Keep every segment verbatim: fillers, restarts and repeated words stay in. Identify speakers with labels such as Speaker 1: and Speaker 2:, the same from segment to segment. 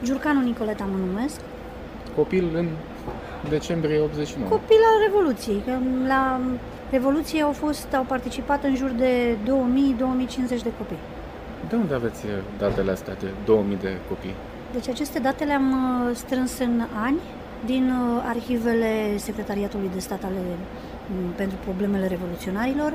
Speaker 1: Giurcanu Nicoleta mă numesc.
Speaker 2: Copil în decembrie optzeci și nouă.
Speaker 1: Copil al Revoluției. Că la Revoluție au fost, au participat în jur de două mii - două mii cincizeci de copii.
Speaker 2: De unde aveți datele astea de două mii de copii?
Speaker 1: Deci aceste date le-am strâns în ani din arhivele Secretariatului de Stat ale, pentru problemele revoluționarilor,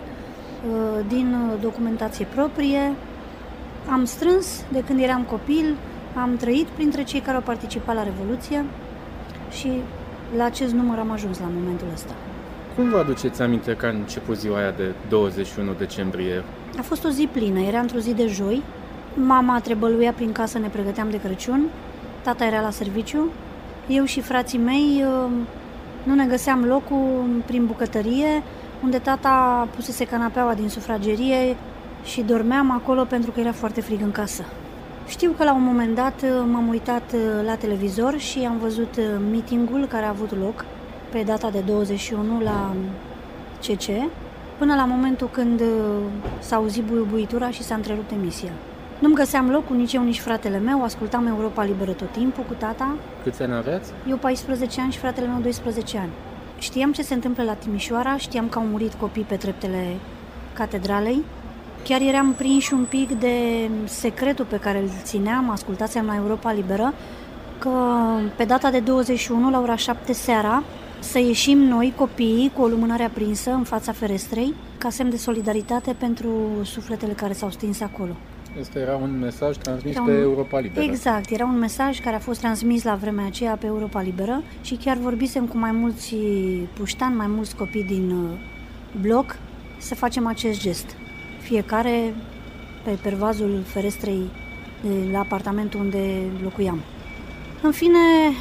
Speaker 1: din documentație proprie. Am strâns de când eram copil, am trăit printre cei care au participat la Revoluție și la acest număr am ajuns la momentul ăsta.
Speaker 2: Cum vă aduceți aminte că a început ziua aia de douăzeci și unu decembrie?
Speaker 1: A fost o zi plină, era într-o zi de joi, mama trebăluia prin casă, ne pregăteam de Crăciun, tata era la serviciu, eu și frații mei nu ne găseam locul prin bucătărie, unde tata pusese canapeaua din sufragerie și dormeam acolo pentru că era foarte frig în casă. Știu că la un moment dat m-am uitat la televizor și am văzut meetingul care a avut loc pe data de douăzeci și unu la C C, până la momentul când s-a auzit buiubuitura și s-a întrerupt emisia. Nu-mi găseam locul, nici eu, nici fratele meu, ascultam Europa Liberă tot timpul cu tata.
Speaker 2: Câți ani aveați?
Speaker 1: Eu paisprezece ani și fratele meu doisprezece ani. Știam ce se întâmplă la Timișoara, știam că au murit copii pe treptele catedralei. Chiar eram prinși un pic de secretul pe care îl țineam, ascultasem la Europa Liberă, că pe data de douăzeci și unu, la ora șapte seara, să ieșim noi, copiii, cu o lumânare aprinsă în fața ferestrei, ca semn de solidaritate pentru sufletele care s-au stins acolo.
Speaker 2: Asta era un mesaj transmis
Speaker 1: un...
Speaker 2: pe Europa Liberă.
Speaker 1: Exact, era un mesaj care a fost transmis la vremea aceea pe Europa Liberă și chiar vorbisem cu mai mulți puștani, mai mulți copii din bloc să facem acest gest. Fiecare pe pervazul ferestrei de la apartamentul unde locuiam. În fine,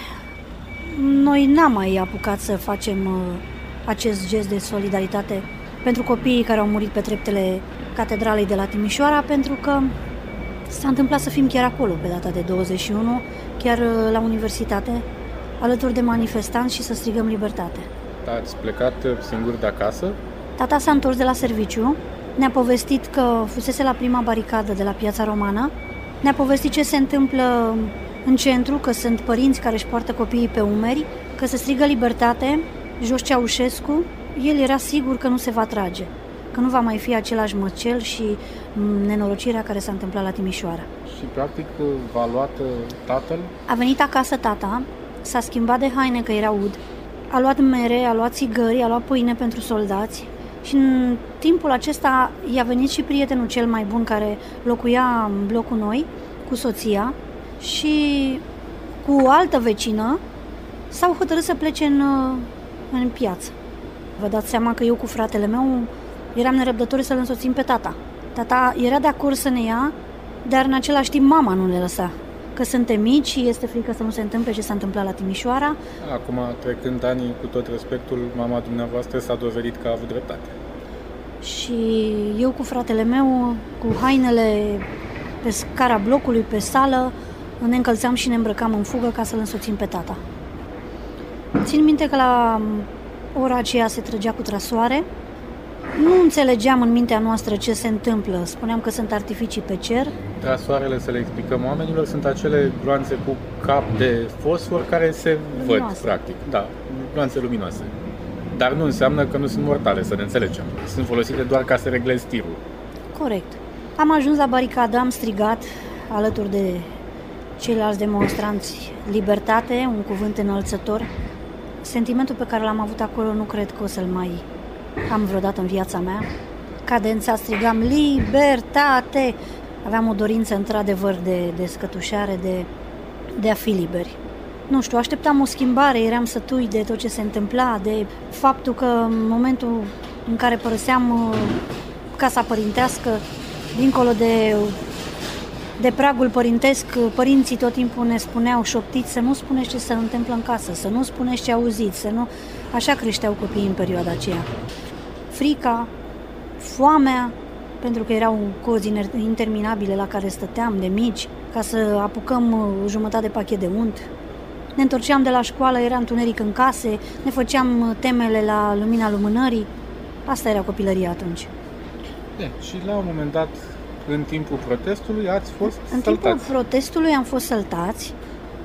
Speaker 1: noi n-am mai apucat să facem acest gest de solidaritate pentru copiii care au murit pe treptele catedralei de la Timișoara, pentru că s-a întâmplat să fim chiar acolo pe data de douăzeci și unu, chiar la universitate, alături de manifestanți și să strigăm libertate.
Speaker 2: Ați plecat singur de acasă?
Speaker 1: Tata s-a întors de la serviciu, ne-a povestit că fusese la prima baricadă de la Piața Romană, ne-a povestit ce se întâmplă în centru, că sunt părinți care își poartă copiii pe umeri, că se strigă libertate, jos Ceaușescu. El era sigur că nu se va trage, că nu va mai fi același măcel și nenorocirea care s-a întâmplat la Timișoara.
Speaker 2: Și practic v-a luat tatăl?
Speaker 1: A venit acasă tata, s-a schimbat de haine că era ud, a luat mere, a luat țigări, a luat pâine pentru soldați și în timpul acesta i-a venit și prietenul cel mai bun care locuia în blocul noi, cu soția, și cu o altă vecină s-au hotărât să plece în, în piață. Vă dați seama că eu cu fratele meu eram nerăbdători să-l însoțim pe tata. Tata era de acord să ne ia, dar în același timp mama nu ne lăsa. Că suntem mici și este frică să nu se întâmple ce s-a întâmplat la Timișoara.
Speaker 2: Acum, trecând anii, cu tot respectul, mama dumneavoastră s-a dovedit că a avut dreptate.
Speaker 1: Și eu cu fratele meu, cu hainele pe scara blocului, pe sală, ne încălțam și ne îmbrăcam în fugă ca să-l însoțim pe tata. Țin minte că la ora aceea se trăgea cu trasoare. Nu înțelegeam în mintea noastră ce se întâmplă. Spuneam că sunt artificii pe cer.
Speaker 2: Trasoarele, să le explicăm oamenilor, sunt acele gloanțe cu cap de fosfor care se luminoase. Văd, practic. Da, gloanțe luminoase. Dar nu înseamnă că nu sunt mortale, să ne înțelegem. Sunt folosite doar ca să reglezi tirul.
Speaker 1: Corect. Am ajuns la baricadă, am strigat alături de ceilalți demonstranți libertate, un cuvânt înălțător. Sentimentul pe care l-am avut acolo nu cred că o să-l mai am vreodată în viața mea. Cadența, strigam libertate. Aveam o dorință într-adevăr de, de scătușare, de, de a fi liberi. Nu știu, așteptam o schimbare, eram sătui de tot ce se întâmpla, de faptul că în momentul în care părăseam casa părintească, dincolo de, de pragul părintesc, părinții tot timpul ne spuneau șoptiți să nu spuneți ce se întâmplă în casă, să nu spuneți ce auziți, să nu... Așa creșteau copiii în perioada aceea. Frica, foamea, pentru că erau cozi interminabile la care stăteam de mici, ca să apucăm o jumătate de pachet de unt. Ne întorceam de la școală, era întuneric în case, ne făceam temele la lumina lumânării. Asta era copilăria atunci.
Speaker 2: De, și la un moment dat, în timpul protestului, ați fost
Speaker 1: În
Speaker 2: săltați.
Speaker 1: timpul protestului am fost săltați.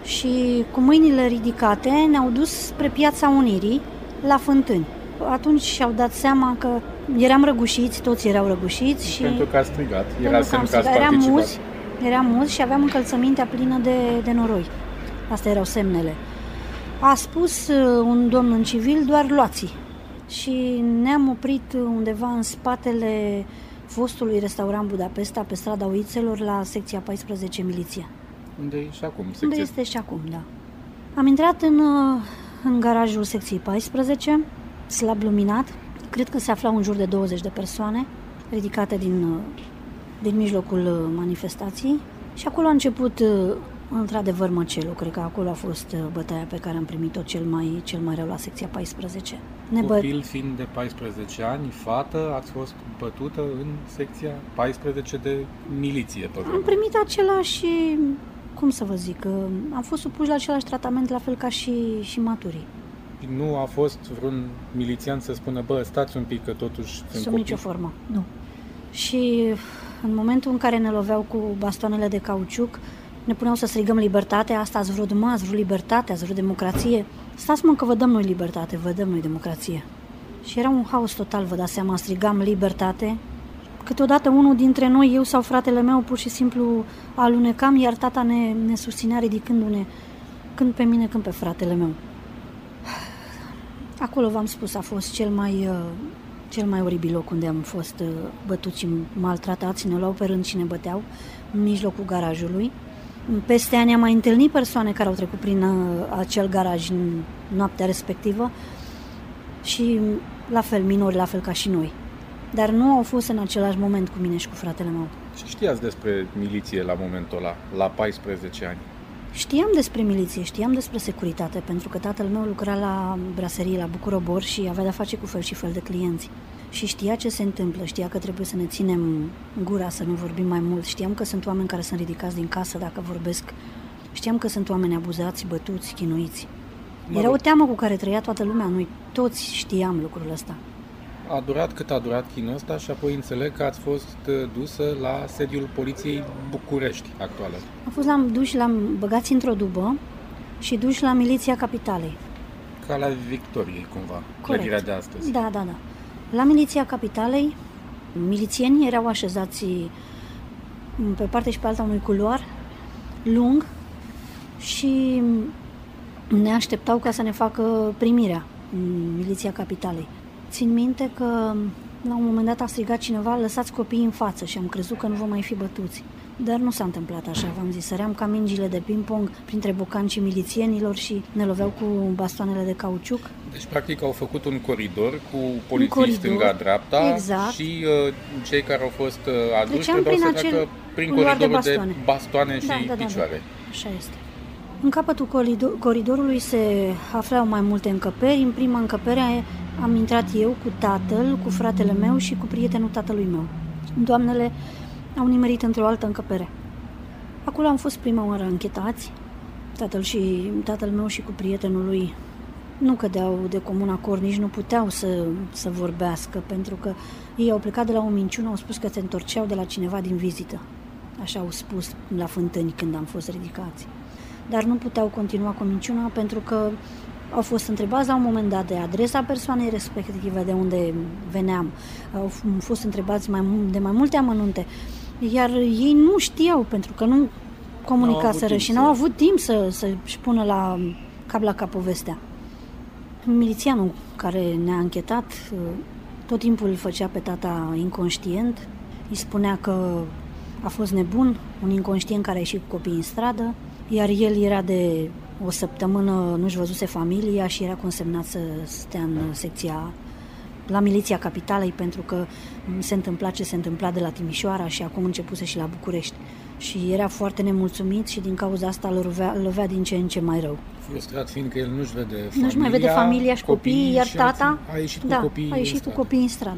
Speaker 1: și cu mâinile ridicate ne-au dus spre Piața Unirii, la Fântâni. Atunci și-au dat seama că eram răgușiți, toți erau răgușiți. Și
Speaker 2: pentru că a strigat, era semn că ați
Speaker 1: eram
Speaker 2: participat.
Speaker 1: muzi, eram muzi și aveam încălțămintea plină de, de noroi. Astea erau semnele. A spus un domn în civil, doar luați. Și ne-am oprit undeva în spatele fostului restaurant Budapesta, pe strada Oițelor, la secția paisprezece Miliția.
Speaker 2: Unde e și acum secția?
Speaker 1: Unde este și acum, da. Am intrat în, în garajul secției paisprezece, slab luminat. Cred că se aflau în jur de douăzeci de persoane, ridicate din, din mijlocul manifestației. Și acolo a început, într-adevăr, măcelul. Cred că acolo a fost bătaia pe care am primit-o cel mai, cel mai rău la secția paisprezece.
Speaker 2: Ne Copil bă... fiind de paisprezece ani, fată, ați fost bătută în secția paisprezece de miliție.
Speaker 1: Am primit același, cum să vă zic, am fost supuși la același tratament, la fel ca și, și maturii.
Speaker 2: Nu a fost vreun milițian să spună, bă, stați un pic, că totuși sunt
Speaker 1: Sub nicio formă, nu. Și în momentul în care ne loveau cu bastoanele de cauciuc, ne puneau să strigăm libertate, asta ați vrut, mă, ați vrut libertate, ați vrut democrație. Stați, mă, că vă dăm noi libertate, vă dăm noi democrație. Și era un haos total, vă dați seama, strigam libertate. Câteodată unul dintre noi, eu sau fratele meu, pur și simplu alunecam, iar tata ne, ne susținea ridicându-ne, când pe mine, când pe fratele meu. Acolo, v-am spus, a fost cel mai, cel mai oribil loc unde am fost bătuți și maltratați. Ne luau pe rând și ne băteau în mijlocul garajului. Peste ani am mai întâlnit persoane care au trecut prin acel garaj în noaptea respectivă și la fel, minori, la fel ca și noi. Dar nu au fost în același moment cu mine și cu fratele meu.
Speaker 2: Ce știați despre miliție la momentul ăla, la paisprezece ani?
Speaker 1: Știam despre miliție, știam despre securitate, pentru că tatăl meu lucra la braserie la Bucurobor și avea de-a face cu fel și fel de clienți. Și știa ce se întâmplă, știa că trebuie să ne ținem gura, să nu vorbim mai mult. Știam că sunt oameni care sunt ridicați din casă dacă vorbesc. Știam că sunt oameni abuzați, bătuți, chinuiți. Era o teamă cu care trăia toată lumea, noi toți știam lucrul ăsta.
Speaker 2: A durat cât a durat chinul ăsta și apoi înțeleg că ați fost dusă la sediul Poliției București actuală.
Speaker 1: Am fost la, duși, l-am băgați într-o dubă și duși la Miliția Capitalei.
Speaker 2: Ca la Victoriei, cumva, clădirea de astăzi.
Speaker 1: Da, da, da. La Miliția Capitalei, milițieni erau așezați pe parte și pe alta unui culoar lung și ne așteptau ca să ne facă primirea în Miliția Capitalei. Țin minte că la un moment dat a strigat cineva, lăsați copiii în față, și am crezut că nu vom mai fi bătuți. Dar nu s-a întâmplat așa, v-am zis, săream ca mingile de ping-pong printre bocancii milițienilor și ne loveau cu bastoanele de cauciuc.
Speaker 2: Deci, practic, au făcut un coridor cu polițiști stânga-dreapta,
Speaker 1: exact.
Speaker 2: Și uh, cei care au fost uh, aduși
Speaker 1: Treceam
Speaker 2: trebuiau
Speaker 1: prin
Speaker 2: să treacă
Speaker 1: acel
Speaker 2: prin coridorul de bastoane,
Speaker 1: de
Speaker 2: bastoane și
Speaker 1: da, da, da,
Speaker 2: picioare.
Speaker 1: Da, așa este. În capătul coridorului se aflau mai multe încăperi. În prima încăpere am intrat eu cu tatăl, cu fratele meu și cu prietenul tatălui meu. Doamnele au nimerit într-o altă încăpere. Acolo am fost prima oară închetați. Tatăl, și, tatăl meu și cu prietenul lui nu cădeau de comun acord, nici nu puteau să, să vorbească, pentru că ei au plecat de la o minciună, au spus că se întorceau de la cineva din vizită. Așa au spus la Fântâni când am fost ridicați. Dar nu puteau continua cu minciuna pentru că au fost întrebați la un moment dat de adresa persoanei respective, de unde veneam. Au fost întrebați mai, de mai multe amănunte, iar ei nu știau, pentru că nu comunicaseră și n-au avut timp să, să-și pună la cap la cap povestea. Milițianul care ne-a închetat tot timpul îl făcea pe tata inconștient, îi spunea că a fost nebun, un inconștient care a ieșit cu copiii în stradă, iar el era de o săptămână, nu-și văzuse familia și era consemnat să stea în secția, la Miliția Capitalei, pentru că se întâmpla ce se întâmpla de la Timișoara și acum începuse și la București. Și era foarte nemulțumit și din cauza asta îl lovea, îl lovea din ce în ce mai rău.
Speaker 2: Frustrat fiindcă el nu-și vede familia,
Speaker 1: nu-și mai vede familia și copiii, copiii iar tata
Speaker 2: a ieșit cu
Speaker 1: da,
Speaker 2: copiii
Speaker 1: a ieșit
Speaker 2: în
Speaker 1: cu copiii în stradă.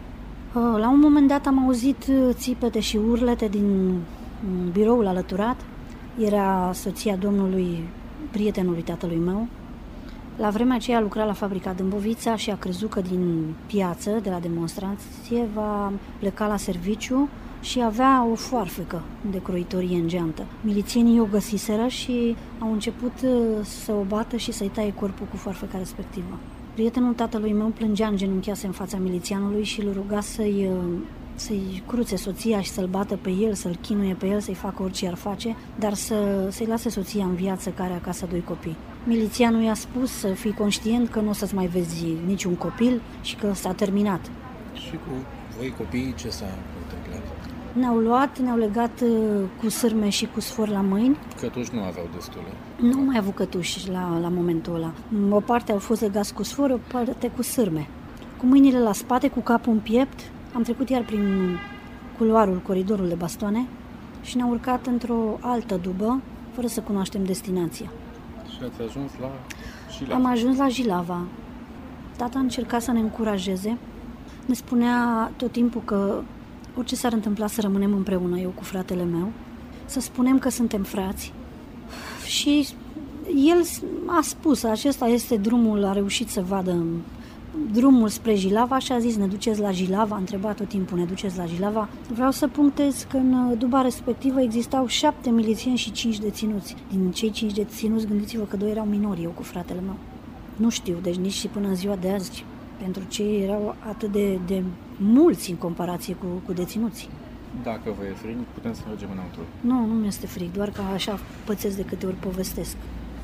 Speaker 1: La un moment dat am auzit țipete și urlete din biroul alăturat. Era soția domnului, prietenului tatălui meu. La vremea aceea lucra la fabrica Dâmbovița și a crezut că din piață, de la demonstrație, va pleca la serviciu și avea o foarfecă de croitorie în geantă. Milițienii o găsiseră și au început să o bată și să-i taie corpul cu foarfeca respectivă. Prietenul tatălui meu plângea îngenunchiase în fața milițianului și îl ruga să-i, să-i cruțe soția și să-l bată pe el, să-l chinuie pe el, să-i facă orice ar face, dar să, să-i lase soția în viață, care are acasă doi copii. Milițianul i-a spus să fii conștient că nu o să-ți mai vezi niciun copil și că s-a terminat.
Speaker 3: Și cu voi copiii ce s-a întâmplat?
Speaker 1: Ne-au luat, ne-au legat cu sârme și cu sfor la mâini.
Speaker 3: Cătuși nu aveau destule.
Speaker 1: Nu mai avut cătuși la, la momentul ăla. O parte au fost legați cu sfor, o parte cu sârme. Cu mâinile la spate, cu capul în piept, am trecut iar prin culoarul, coridorul de bastoane și ne-am urcat într-o altă dubă, fără să cunoaștem destinația.
Speaker 2: Și ați ajuns la Jilava.
Speaker 1: Am ajuns la Jilava. Tata a încercat să ne încurajeze. Ne spunea tot timpul că orice s-ar întâmpla să rămânem împreună, eu cu fratele meu, să spunem că suntem frați. Și el a spus, acesta este drumul, a reușit să vadă drumul spre Jilava și a zis, ne duceți la Jilava? A întrebat tot timpul, ne duceți la Jilava? Vreau să punctez că în duba respectivă existau șapte milițieni și cinci deținuți. Din cei cinci deținuți, gândiți-vă că doi erau minori, eu cu fratele meu. Nu știu, deci nici și până în ziua de azi, pentru ce erau atât de, de mulți în comparație cu, cu deținuții.
Speaker 2: Dacă vă e frig, putem să mergem înăuntru.
Speaker 1: Nu, nu mi-este frig, doar că așa pățesc de câte ori povestesc.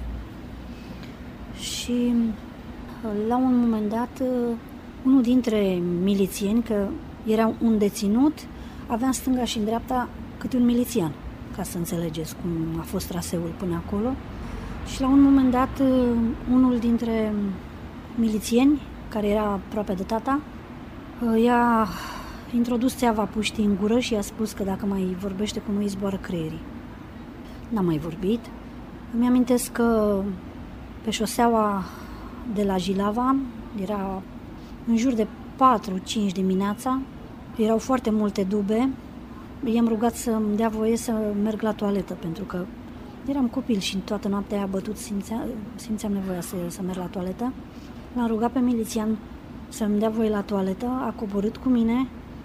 Speaker 1: Și la un moment dat, unul dintre milițieni, că era un deținut, avea în stânga și în dreapta câte un milițian, ca să înțelegeți cum a fost traseul până acolo. Și la un moment dat, unul dintre milițieni, care era aproape de tata, i-a introdus țeava puștii în gură și i-a spus că dacă mai vorbește cu noi, îi zboară creierii. N-am mai vorbit. Îmi amintesc că pe șoseaua de la Jilava era în jur de patru cinci dimineața, erau foarte multe dube. I-am rugat să-mi dea voie să merg la toaletă, pentru că eram copil și toată noaptea aia bătut simțea, simțeam nevoia să, să merg la toaletă. L-am rugat pe milițian să-mi dea voie la toaletă, a coborât cu mine,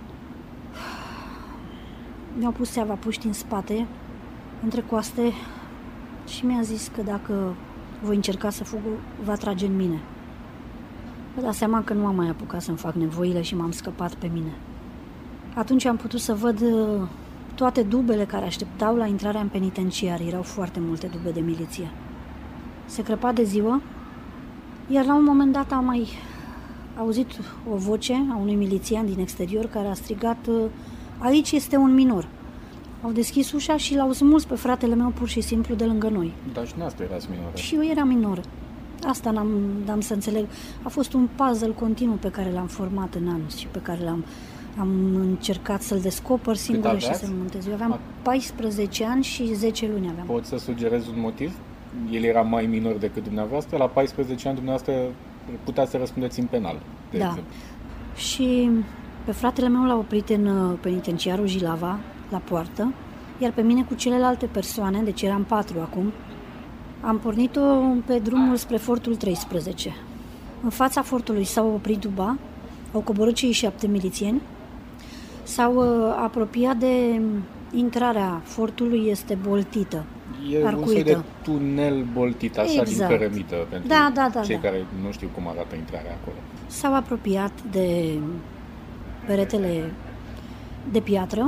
Speaker 1: mi-au pus țeava puștii în spate, între coaste, și mi-a zis că dacă voi încerca să fug, va trage în mine. Vă dați seama că nu am mai apucat să-mi fac nevoile și m-am scăpat pe mine. Atunci am putut să văd toate dubele care așteptau la intrarea în penitenciar. Erau foarte multe dube de miliție. Se crăpa de ziua, iar la un moment dat am mai auzit o voce a unui milițian din exterior care a strigat: aici este un minor. Au deschis ușa și l-au smuls pe fratele meu pur și simplu de lângă noi.
Speaker 2: Dar și noastră erați minoră.
Speaker 1: Și eu eram minoră. Asta n-am, n-am să înțeleg. A fost un puzzle continuu pe care l-am format în ani și pe care l-am am încercat să-l descoper singură și să-l montez. Eu aveam paisprezece ani și zece luni aveam.
Speaker 2: Poți să sugerezi un motiv? El era mai minor decât dumneavoastră. La paisprezece ani dumneavoastră puteați să răspundeți în penal, de
Speaker 1: da.
Speaker 2: exemplu.
Speaker 1: Și pe fratele meu l-a oprit în penitenciarul Jilava, la poartă, iar pe mine cu celelalte persoane, deci eram patru acum, am pornit-o pe drumul spre fortul treisprezece. În fața fortului s-au oprit duba, au coborât cei șapte milițieni, s-au uh, apropiat de intrarea fortului, este boltită,
Speaker 2: E
Speaker 1: arcuită.
Speaker 2: un soi de tunel boltit, așa,
Speaker 1: exact.
Speaker 2: din cărămită, pentru
Speaker 1: da, da, da,
Speaker 2: cei
Speaker 1: da.
Speaker 2: care nu știu cum arată intrarea acolo.
Speaker 1: S-au apropiat de peretele de piatră,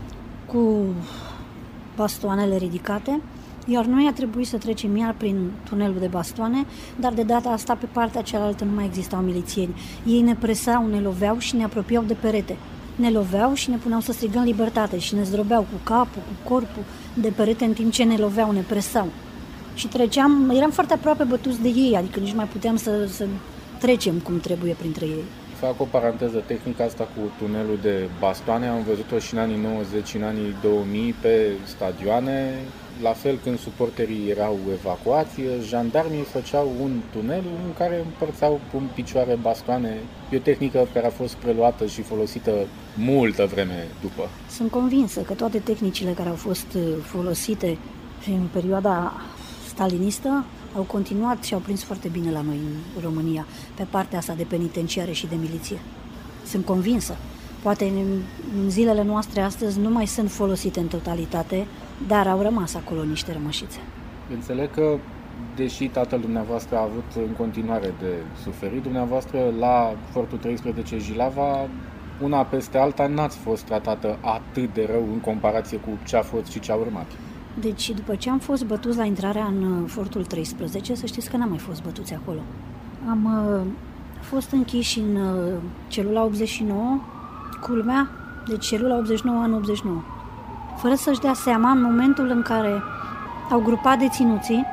Speaker 1: cu bastoanele ridicate, iar noi a trebuit să trecem iar prin tunelul de bastoane, dar de data asta pe partea cealaltă nu mai existau milițieni. Ei ne presau, ne loveau și ne apropiau de perete. Ne loveau și ne puneau să strigăm libertate și ne zdrobeau cu capul, cu corpul de perete în timp ce ne loveau, ne presau. Și treceam, eram foarte aproape bătuți de ei, adică nici mai puteam să, să trecem cum trebuie printre ei.
Speaker 2: Fac o paranteză, tehnica asta cu tunelul de bastoane, am văzut-o și în anii nouăzeci și în anii două mii pe stadioane. La fel, când suporterii erau evacuați, jandarmii făceau un tunel în care împărțau în picioare bastoane. E o tehnică care a fost preluată și folosită multă vreme după.
Speaker 1: Sunt convinsă că toate tehnicile care au fost folosite în perioada stalinistă au continuat și au prins foarte bine la noi în România, pe partea asta de penitenciare și de miliție. Sunt convinsă. Poate în zilele noastre astăzi nu mai sunt folosite în totalitate, dar au rămas acolo niște rămășițe.
Speaker 2: Înțeleg că, deși tatăl dumneavoastră a avut în continuare de suferit, dumneavoastră la Fortul treisprezece Jilava, una peste alta, n-ați fost tratată atât de rău în comparație cu ce a fost și ce a urmat.
Speaker 1: Deci, după ce am fost bătuți la intrarea în Fortul treisprezece, să știți că n-am mai fost bătuți acolo. Am uh, fost închiși în uh, celula optzeci și nouă, culmea, deci celula optzeci și nouă, anul optzeci și nouă. Fără să-și dea seama, în momentul în care au grupat deținuții,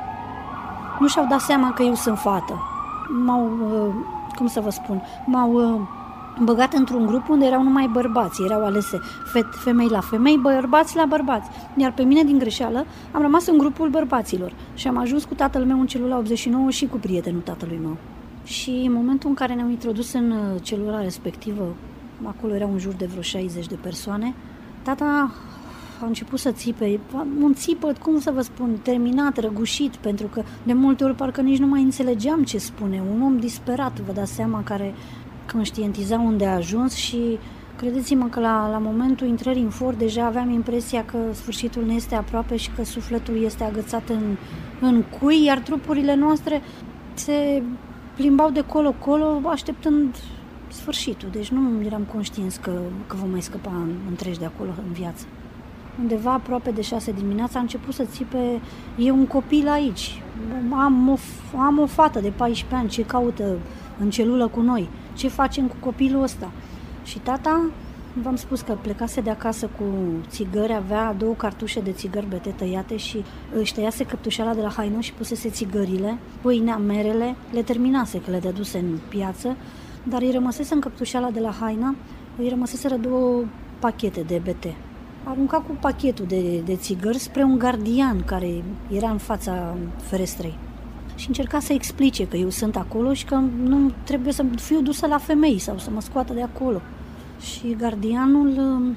Speaker 1: nu și-au dat seama că eu sunt fată. M-au, uh, cum să vă spun, m-au uh, băgat într-un grup unde erau numai bărbați, erau alese femei la femei, bărbați la bărbați. Iar pe mine, din greșeală, am rămas în grupul bărbaților și am ajuns cu tatăl meu în celula optzeci și nouă și cu prietenul tatălui meu. Și în momentul în care ne-au introdus în celula respectivă, acolo erau în jur de vreo șaizeci de persoane, tata a început să țipe, un țipăt, cum să vă spun, terminat, răgușit, pentru că de multe ori parcă nici nu mai înțelegeam ce spune. Un om disperat, vă dați seama, care conștientiza unde a ajuns și credeți-mă că la, la momentul intrării în fort deja aveam impresia că sfârșitul ne este aproape și că sufletul este agățat în, în cui, iar trupurile noastre se plimbau de colo-colo așteptând sfârșitul. Deci nu eram conștienți că, că vom mai scăpa întregi de acolo în viață. Undeva aproape de șase dimineața a început să țipe, e un copil aici, am o, am o fată de paisprezece ani, ce caută în celulă cu noi, ce facem cu copilul ăsta? Și tata, v-am spus că plecase de acasă cu țigări, avea două cartușe de țigări bete tăiate și își tăiase căptușeala de la haină și pusese țigările, pâinea, merele, le terminase că le dăduse în piață, dar îi rămăsese în căptușeala de la haină, îi rămăseseră două pachete de bete. Arunca cu pachetul de, de țigări spre un gardian care era în fața ferestrei. Și încerca să explice că eu sunt acolo și că nu trebuie să fiu dusă la femei sau să mă scoată de acolo. Și gardianul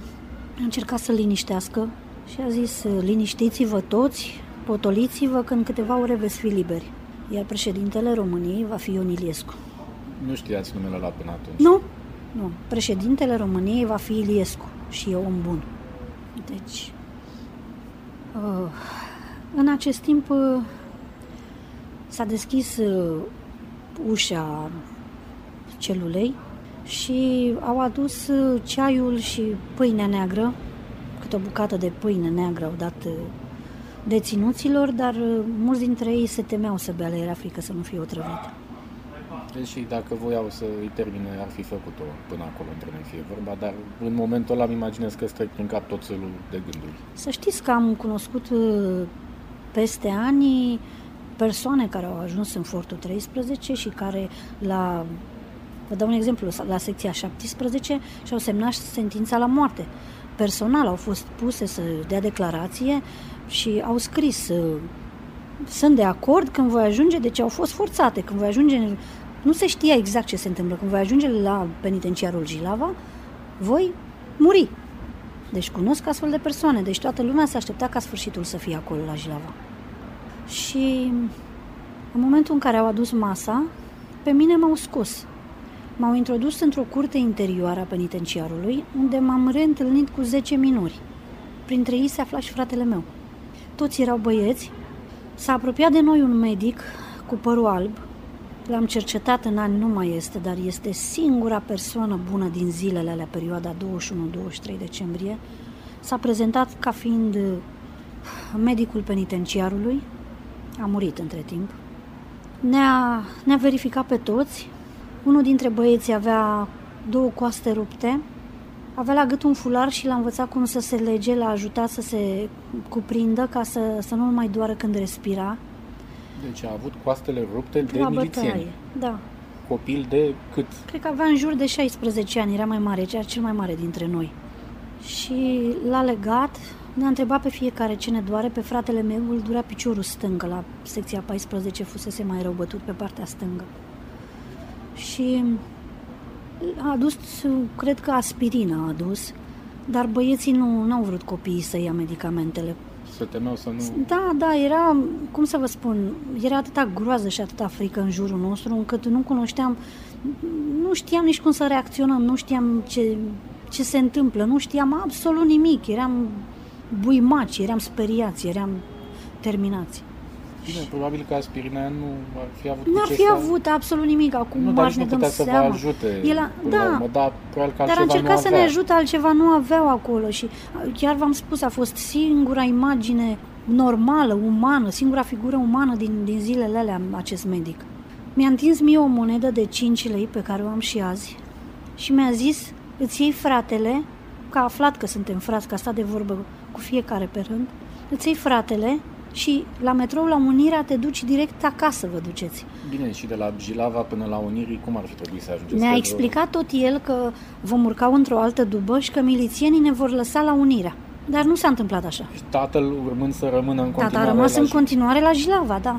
Speaker 1: a încercat să liniștească și a zis: liniștiți-vă toți, potoliți-vă că în câteva ore veți fi liberi. Iar președintele României va fi Ion Iliescu.
Speaker 2: Nu știați numele ăla până atunci?
Speaker 1: Nu, nu. Președintele României va fi Iliescu și e om bun. Deci, uh, în acest timp uh, s-a deschis uh, ușa celulei și au adus uh, ceaiul și pâinea neagră, câte o bucată de pâine neagră au dat uh, deținuților, dar uh, mulți dintre ei se temeau să bea, le era frică să nu fie otrăvită.
Speaker 2: Deși dacă voiau să îi termine, ar fi făcut-o până acolo, între noi fie vorba, dar în momentul ăla îmi imaginez că strec prin cap tot felul de gânduri.
Speaker 1: Să știți că am cunoscut peste ani persoane care au ajuns în Fortul treisprezece și care la, vă dau un exemplu, la secția șaptesprezece și-au semnat sentința la moarte. Personal au fost puse să dea declarație și au scris: sunt de acord când voi ajunge, deci au fost forțate, când voi ajunge, nu se știa exact ce se întâmplă, când voi ajunge la penitenciarul Jilava, voi muri. Deci cunosc astfel de persoane, deci toată lumea se aștepta ca sfârșitul să fie acolo la Jilava. Și în momentul în care au adus masa, pe mine m-au scos. M-au introdus într-o curte interioară a penitenciarului, unde m-am reîntâlnit cu zece minori. Printre ei se afla și fratele meu. Toți erau băieți. S-a apropiat de noi un medic cu părul alb. L-am cercetat în ani, nu mai este, dar este singura persoană bună din zilele alea, perioada douăzeci și unu douăzeci și trei decembrie. S-a prezentat ca fiind medicul penitenciarului. A murit între timp. Ne-a, ne-a verificat pe toți. Unul dintre băieți avea două coaste rupte. Avea la gât un fular și l-a învățat cum să se lege, l-a ajutat să se cuprindă ca să, să nu mai doară când respira.
Speaker 2: Deci a avut coastele rupte de
Speaker 1: la
Speaker 2: milițieni.
Speaker 1: bătaie, da.
Speaker 2: Copil de cât?
Speaker 1: Cred că avea în jur de șaisprezece ani, era mai mare, era cel mai mare dintre noi. Și l-a legat, ne-a întrebat pe fiecare ce ne doare. Pe fratele meu îl durea piciorul stâng, la secția paisprezece fusese mai rău bătut pe partea stângă. Și a adus, cred că aspirină a adus, dar băieții nu au vrut copiii să ia medicamentele.
Speaker 2: Se temeau să nu...
Speaker 1: Da, da, era, cum să vă spun, era atâta groază și atâta frică în jurul nostru, încât nu cunoșteam, nu știam nici cum să reacționăm, nu știam ce, ce se întâmplă, nu știam absolut nimic, eram buimaci, eram speriați, eram terminați.
Speaker 2: Bine, probabil că aspirina nu ar fi avut
Speaker 1: Nu ar fi
Speaker 2: să...
Speaker 1: avut absolut nimic, acum
Speaker 2: nu,
Speaker 1: mari ne dăm
Speaker 2: să
Speaker 1: seama.
Speaker 2: vă ajute,
Speaker 1: El a, da,
Speaker 2: urmă, dar, probabil că
Speaker 1: dar a încercat
Speaker 2: nu
Speaker 1: să ne ajute, altceva nu aveau acolo și chiar v-am spus, a fost singura imagine normală, umană, singura figură umană din, din zilele alea, acest medic. Mi-a întins mie o monedă de cinci lei pe care o am și azi și mi-a zis, îți iei fratele, că a aflat că suntem frați, că a stat de vorbă cu fiecare pe rând, îți iei fratele și la metrou la Unirea te duci direct acasă, vă duceți.
Speaker 2: Bine, și de la Jilava până la Unirii, cum ar fi trebuit să ajungeți?
Speaker 1: Ne-a explicat tot el că vom urca într-o altă dubă și că milițienii ne vor lăsa la Unirea. Dar nu s-a întâmplat așa.
Speaker 2: Și tatăl urmând să rămână în continuare
Speaker 1: Tata a rămas
Speaker 2: la
Speaker 1: în
Speaker 2: Jilava.
Speaker 1: continuare la Jilava, da.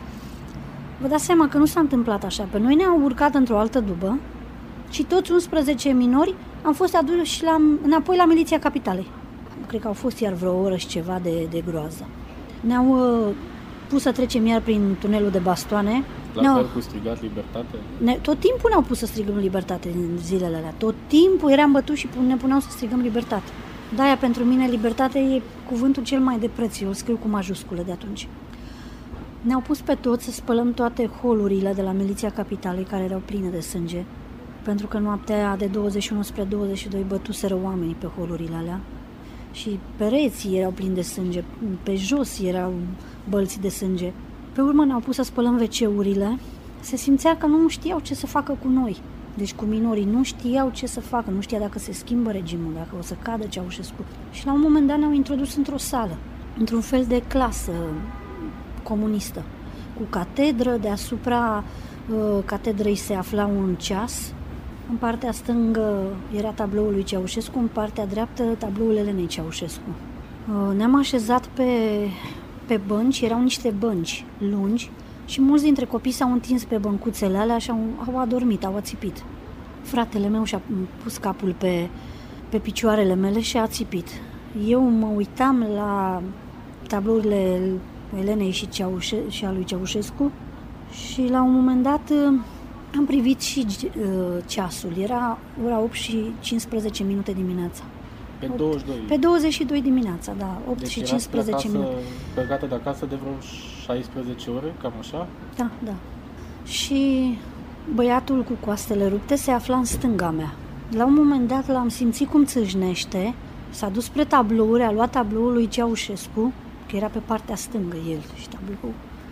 Speaker 1: Vă dați seama că nu s-a întâmplat așa. Pe noi ne-au urcat într-o altă dubă și toți unsprezece minori am fost aduși la, înapoi la miliția capitalei. Cred că au fost iar vreo oră și ceva de, de groază. Ne-au uh, pus să trecem iar prin tunelul de bastoane.
Speaker 2: La
Speaker 1: ne-au,
Speaker 2: fel cu strigat libertate?
Speaker 1: Ne, tot timpul ne-au pus să strigăm libertate în zilele alea. Tot timpul eram bătuți și ne puneau să strigăm libertate. De-aia pentru mine libertate e cuvântul cel mai de preț. Eu îl scriu cu majuscule de atunci. Ne-au pus pe toți să spălăm toate holurile de la miliția capitalei care erau pline de sânge. Pentru că noaptea de douăzeci și unu spre douăzeci și doi bătuseră oamenii pe holurile alea. Și pereții erau plini de sânge, pe jos erau bălți de sânge. Pe urmă ne-au pus să spălăm ve ce-urile. Se simțea că nu știau ce să facă cu noi. Deci cu minorii nu știau ce să facă, nu știa dacă se schimbă regimul, dacă o să cadă Ceaușescu. Și la un moment dat ne-au introdus într-o sală, într-un fel de clasă comunistă, cu catedră, deasupra uh, catedrei se afla un ceas. În partea stângă era tabloul lui Ceaușescu, în partea dreaptă tabloul Elenei Ceaușescu. Ne-am așezat pe, pe bănci, erau niște bănci lungi și mulți dintre copii s-au întins pe băncuțele alea și au, au adormit, au ațipit. Fratele meu și-a pus capul pe, pe picioarele mele și a ațipit. Eu mă uitam la tablourile Elenei și, Ceaușe, și a lui Ceaușescu și la un moment dat am privit și uh, ceasul. Era ora opt și cincisprezece minute dimineața.
Speaker 2: Pe douăzeci și doi?
Speaker 1: Pe douăzeci și doi dimineața, da. opt
Speaker 2: deci
Speaker 1: și cincisprezece minute.
Speaker 2: Plecată de acasă de vreo șaisprezece ore, cam așa?
Speaker 1: Da, da. Și băiatul cu coastele rupte se afla în stânga mea. La un moment dat l-am simțit cum țâșnește, s-a dus spre tablouri, a luat tabloul lui Ceaușescu, că era pe partea stângă el și tabloul,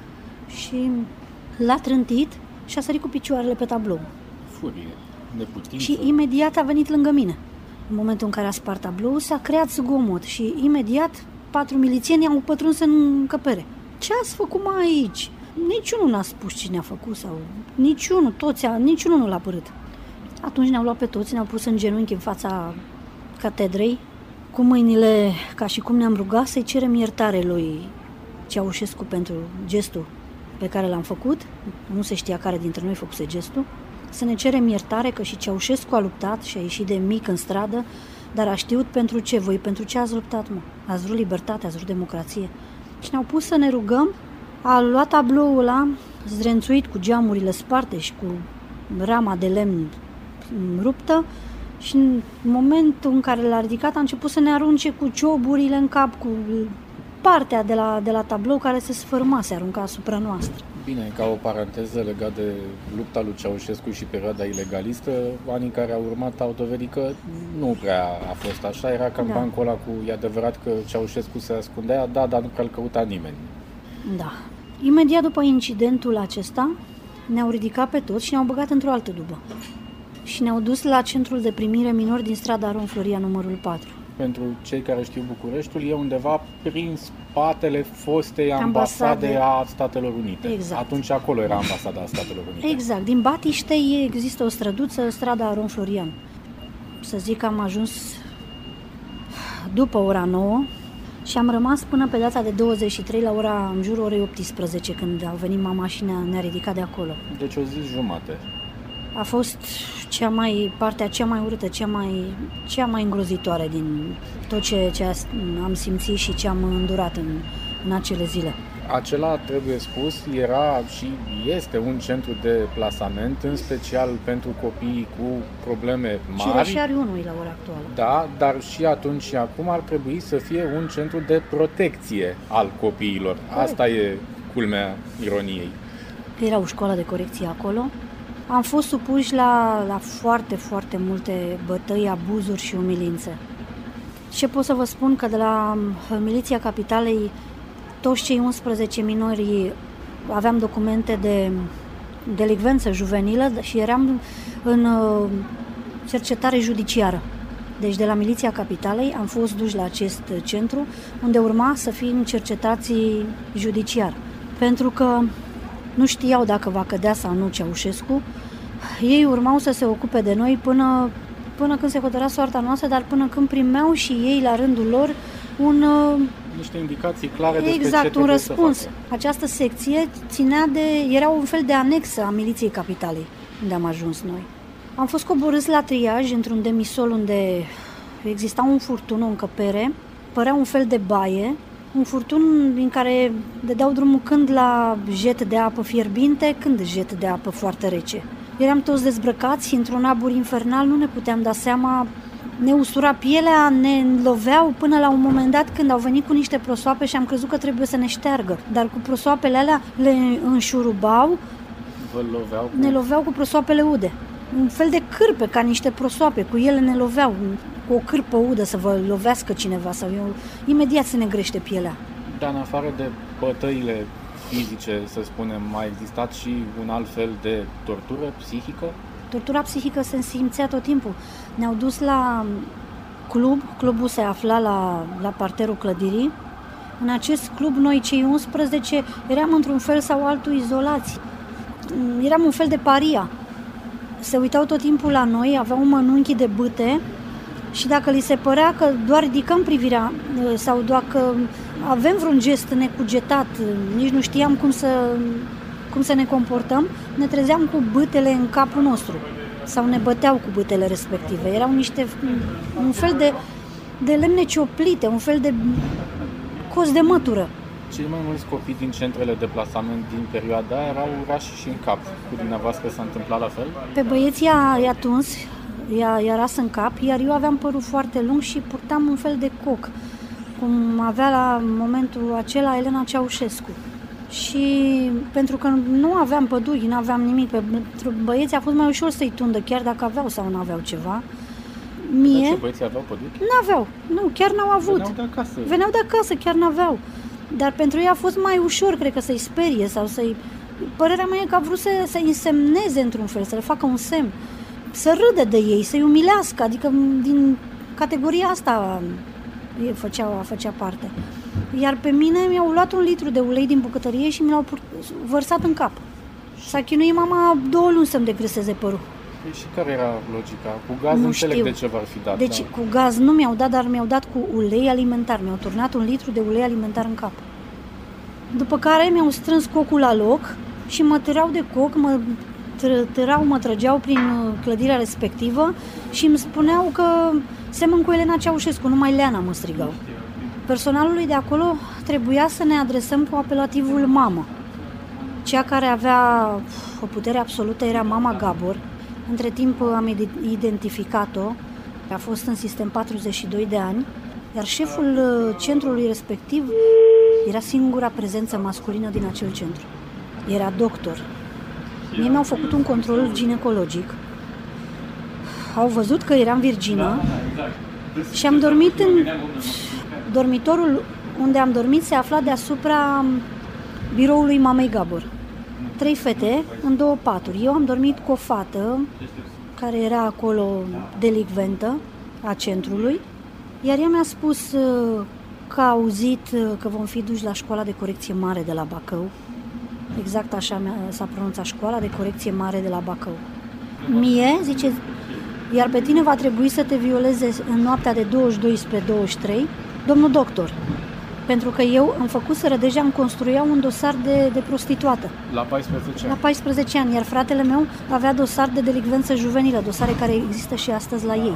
Speaker 1: și l-a trântit și a sărit cu picioarele pe tablou.
Speaker 2: Furie, neputință.
Speaker 1: Și imediat a venit lângă mine. În momentul în care a spart tabloul, s-a creat zgomot și imediat patru milițieni au pătruns în încăpere. Ce ați făcut mai aici? Niciunul n-a spus cine a făcut sau niciunul, toți, niciunul nu l-a părât. Atunci ne-au luat pe toți, ne-au pus în genunchi în fața catedrei, cu mâinile ca și cum ne-am rugat să-i cerem iertare lui Ceaușescu pentru gestul pe care l-am făcut. Nu se știa care dintre noi făcuse gestul. Să ne cerem iertare că și Ceaușescu a luptat și a ieșit de mic în stradă, dar a știut pentru ce. Voi pentru ce ați luptat, mă? Ați vrut libertate, ați vrut democrație. Și ne-au pus să ne rugăm. A luat tabloul ăla, zdrențuit cu geamurile sparte și cu rama de lemn ruptă, și în momentul în care l-a ridicat a început să ne arunce cu cioburile în cap, cu partea de la, de la tablou care se sfârma, se arunca asupra noastră.
Speaker 2: Bine, ca o paranteză legat de lupta lui Ceaușescu și perioada ilegalistă, anii care au urmat au dovedit că nu prea a fost așa, era cam
Speaker 1: Da.
Speaker 2: bancul ăla cu, e adevărat că Ceaușescu se ascundea, da, dar nu prea-l căuta nimeni.
Speaker 1: Da. Imediat după incidentul acesta, ne-au ridicat pe toți și ne-au băgat într-o altă dubă. Și ne-au dus la centrul de primire minori din strada Aron Floria, numărul patru.
Speaker 2: Pentru cei care știu Bucureștiul, e undeva prin spatele fostei
Speaker 1: Ambasade.
Speaker 2: ambasade a Statelor Unite.
Speaker 1: Exact.
Speaker 2: Atunci acolo era ambasada a Statelor Unite.
Speaker 1: Exact. Din Batiștei există o străduță, strada Aron Florian. Să zic că am ajuns după ora nouă și am rămas până pe data de douăzeci și trei la ora, în jurul orei optsprezece, când a venit mama și ne-a, ne-a ridicat de acolo.
Speaker 2: Deci o zi jumate.
Speaker 1: A fost cea mai, partea cea mai urâtă, cea mai, cea mai îngrozitoare din tot ce, ce am simțit și ce am îndurat în, în acele zile.
Speaker 2: Acela, trebuie spus, era și este un centru de plasament, în special pentru copiii cu probleme mari.
Speaker 1: Cireșeari unu la ora actuală.
Speaker 2: Da, dar și atunci și acum ar trebui să fie un centru de protecție al copiilor. Asta e culmea ironiei.
Speaker 1: Era o școală de corecție acolo. Am fost supuși la, la foarte, foarte multe bătăi, abuzuri și umilințe. Ce pot să vă spun? Că de la Miliția Capitalei, toți cei unsprezece minori aveam documente de delicvență juvenilă și eram în cercetare judiciară. Deci de la Miliția Capitalei am fost duși la acest centru, unde urma să fim cercetați judiciar. Pentru că nu știau dacă va cădea sau nu Ceaușescu, ei urmau să se ocupe de noi până, până când se hotărea soarta noastră, dar până când primeau și ei la rândul lor un...
Speaker 2: niște indicații clare despre
Speaker 1: exact,
Speaker 2: ce
Speaker 1: un răspuns.
Speaker 2: să facă.
Speaker 1: Această secție ținea de... era un fel de anexă a Miliției Capitalei, unde am ajuns noi. Am fost coborâți la triaj într-un demisol unde exista un furtun, o încăpere, părea un fel de baie, un furtun din care dădeau drumul când la jet de apă fierbinte, când jet de apă foarte rece. Eram toți dezbrăcați într-un abur infernal, nu ne puteam da seama, ne usura pielea, ne loveau până la un moment dat când au venit cu niște prosoape și am crezut că trebuie să ne șteargă. Dar cu prosoapele alea le înșurubau,
Speaker 2: Vă loveau cu...
Speaker 1: ne loveau cu prosoapele ude. Un fel de cârpe, ca niște prosoape, cu ele ne loveau, cu o cârpă udă să vă lovească cineva sau eu, imediat se negrește pielea.
Speaker 2: Dar în afară de bătăile fizice, să spunem, mai existat și un alt fel de tortură psihică?
Speaker 1: Tortura psihică se simțea tot timpul. Ne-au dus la club, clubul se afla la, la parterul clădirii. În acest club, noi cei unsprezece eram într-un fel sau altul izolați. Eram un fel de paria. Se uitau tot timpul la noi, aveau mănunchi de bâte și dacă li se părea că doar ridicăm privirea sau dacă avem vreun gest necugetat, nici nu știam cum să, cum să ne comportăm, ne trezeam cu bâtele în capul nostru sau ne băteau cu bâtele respective. Erau niște, un fel de, de lemne cioplite, un fel de cos de mătură.
Speaker 2: Cei mai mulți copii din centrele de plasament din perioada aia erau rași și în cap. Cu dumneavoastră s-a întâmplat la fel?
Speaker 1: Pe băieții i-a tuns, i-a, i-a ras în cap, iar eu aveam părul foarte lung și purtam un fel de coc, cum avea la momentul acela Elena Ceaușescu. Și pentru că nu aveam păduri, nu aveam nimic, pentru băieții a fost mai ușor să-i tundă, chiar dacă aveau sau nu aveau ceva. Mie...
Speaker 2: De ce băieții aveau păduri?
Speaker 1: N-aveau, nu, chiar n-au avut.
Speaker 2: Veneau de acasă.
Speaker 1: Veneau de acasă, chiar n-aveau. Dar pentru ei a fost mai ușor, cred că, să-i sperie sau să-i... Părerea mea e că a vrut să, să-i însemneze într-un fel, să le facă un semn, să râde de ei, să-i umilească, adică din categoria asta făcea, făcea parte. Iar pe mine mi-au luat un litru de ulei din bucătărie și mi l-au vărsat în cap. S-a chinuit mama două luni să-mi degreseze părul.
Speaker 2: Și care era logica? Cu gaz
Speaker 1: nu
Speaker 2: înțeleg
Speaker 1: știu.
Speaker 2: de ce v-ar fi dat.
Speaker 1: Deci
Speaker 2: da.
Speaker 1: cu gaz nu mi-au dat, dar mi-au dat cu ulei alimentar. Mi-au turnat un litru de ulei alimentar în cap. După care mi-au strâns cocul la loc și mă târau de coc, mă târau, mă trăgeau prin clădirea respectivă și îmi spuneau că semăn cu Elena Ceaușescu, numai Leana mă strigau. Personalului de acolo trebuia să ne adresăm cu apelativul mamă. Cea care avea o putere absolută era mama Gabor. Între timp am identificat-o, a fost în sistem patruzeci și doi de ani, iar șeful centrului respectiv era singura prezență masculină din acel centru. Era doctor. Mie mi-au făcut un control ginecologic, au văzut că eram virgină și am dormit în dormitorul unde am dormit se afla deasupra biroului mamei Gabor. Trei fete în două paturi. Eu am dormit cu o fată care era acolo delicventă a centrului, iar ea mi-a spus că a auzit că vom fi duși la școala de corecție mare de la Bacău. Exact așa s-a pronunțat, școala de corecție mare de la Bacău. Mie, zice, iar pe tine va trebui să te violeze în noaptea de douăzeci și doi spre douăzeci și trei, domnul doctor. Pentru că eu am făcut să deja îmi construia un dosar de, de prostituată.
Speaker 2: La paisprezece ani?
Speaker 1: La paisprezece ani, iar fratele meu avea dosar de delicvență juvenilă, dosare care există și astăzi la ei.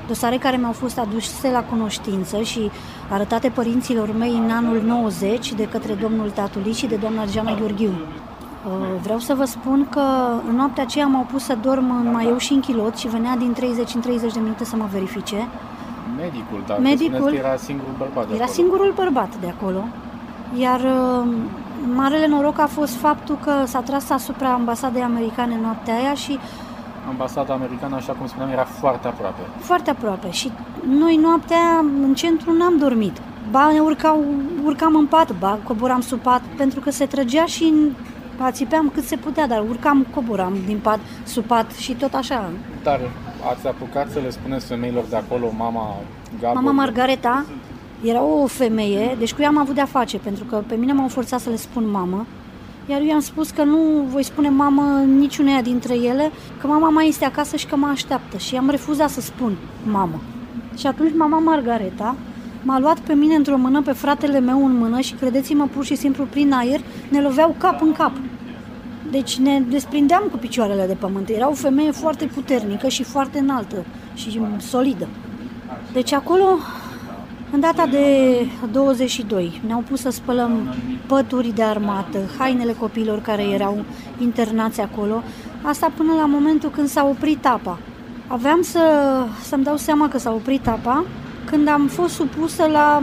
Speaker 1: dosare care mi-au fost aduse la cunoștință și arătate părinților mei în anul nouăzeci de către domnul Tatuli și de doamna Geana Gheorghiu. Vreau să vă spun că în noaptea aceea m-au pus să dorm în maieu și în chilot și venea din treizeci în treizeci de minute să mă verifice.
Speaker 2: Medicul, dar
Speaker 1: Medicul
Speaker 2: că era singurul bărbat de
Speaker 1: Era
Speaker 2: acolo.
Speaker 1: singurul bărbat de acolo. Iar uh, marele noroc a fost faptul că s-a tras asupra ambasadei americane noaptea aia și
Speaker 2: Ambasada americană, așa cum spuneam, era foarte aproape.
Speaker 1: foarte aproape. Și noi noaptea în centru n-am dormit. Ba ne urcau, urcam în pat, ba coboram sub pat, pentru că se trăgea și ațipeam cât se putea, dar urcam, coboram din pat, sub pat și tot așa.
Speaker 2: Dar ați apucat să le spuneți femeilor de acolo, mama Gabor?
Speaker 1: Mama Margareta era o femeie, deci cu ea am avut de-a face, pentru că pe mine m-au forțat să le spun mamă, iar eu i-am spus că nu voi spune mamă niciuneia dintre ele, că mama mai este acasă și că mă așteaptă și am refuzat să spun mamă. Și atunci mama Margareta m-a luat pe mine într-o mână, pe fratele meu în mână și credeți-mă, pur și simplu prin aer ne loveau cap în cap. Deci ne desprindeam cu picioarele de pământ. Era o femeie foarte puternică și foarte înaltă și solidă. Deci acolo, în data de douăzeci și doi, ne-au pus să spălăm pături de armată, hainele copiilor care erau internați acolo. Asta până la momentul când s-a oprit apa. Aveam să, să-mi dau seama că s-a oprit apa când am fost supusă la,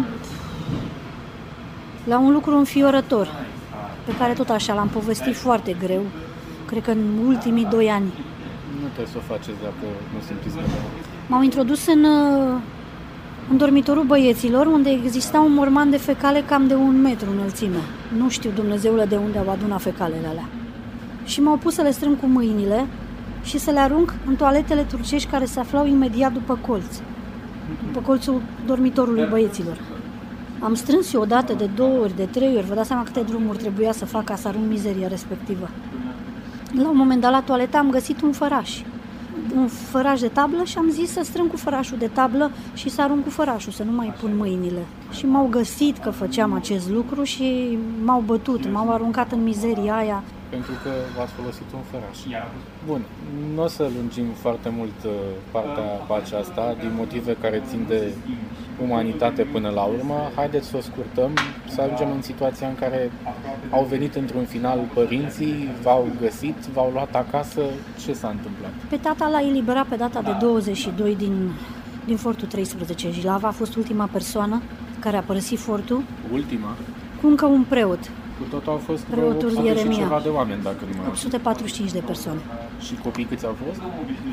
Speaker 1: la un lucru înfiorător, pe care tot așa l-am povestit foarte greu, cred că în ultimii doi ani.
Speaker 2: Nu trebuie să o faceți dacă nu simțiți bine.
Speaker 1: M-au introdus în, în dormitorul băieților, unde exista un morman de fecale cam de un metru înălțime. Nu știu, Dumnezeule, de unde au adunat fecalele alea. Și m-au pus să le strâng cu mâinile și să le arunc în toaletele turcești care se aflau imediat după colț, după colțul dormitorului băieților. Am strâns eu odată, de două ori, de trei ori, vă dați seama câte drumuri trebuia să fac ca să arunc mizeria respectivă. La un moment dat la toaletă am găsit un făraș, un făraș de tablă și am zis să strâng cu fărașul de tablă și să arunc cu fărașul, să nu mai pun mâinile. Și m-au găsit că făceam acest lucru și m-au bătut, m-au aruncat în mizeria aia.
Speaker 2: Pentru că v-ați folosit un făraș. Bun, nu o să lungim foarte mult partea aceasta, din motive care țin de umanitate până la urmă. Haideți să o scurtăm, să ajungem în situația în care au venit într-un final părinții, v-au găsit, v-au luat acasă. Ce s-a întâmplat?
Speaker 1: Pe tata l-a eliberat pe data de douăzeci și doi din, din fortul treisprezece. Jilava a fost ultima persoană care a părăsit fortul.
Speaker 2: Ultima? Cu
Speaker 1: încă un preot.
Speaker 2: Cu tot au fost
Speaker 1: Preotul
Speaker 2: opt sute
Speaker 1: Ieremia.
Speaker 2: și ceva de oameni, dacă nu mai
Speaker 1: opt sute patruzeci și cinci de persoane.
Speaker 2: Și copii câți au fost?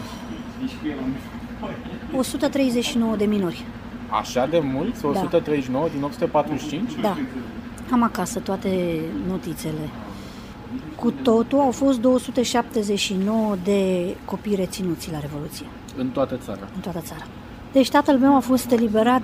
Speaker 1: o sută treizeci și nouă de minori.
Speaker 2: Așa de mulți? o sută treizeci și nouă din opt sute patruzeci și cinci?
Speaker 1: Da. Am acasă toate notițele. Cu totul au fost două sute șaptezeci și nouă de copii reținuți la Revoluție.
Speaker 2: În toată țara?
Speaker 1: În toată țara. Deci tatăl meu a fost eliberat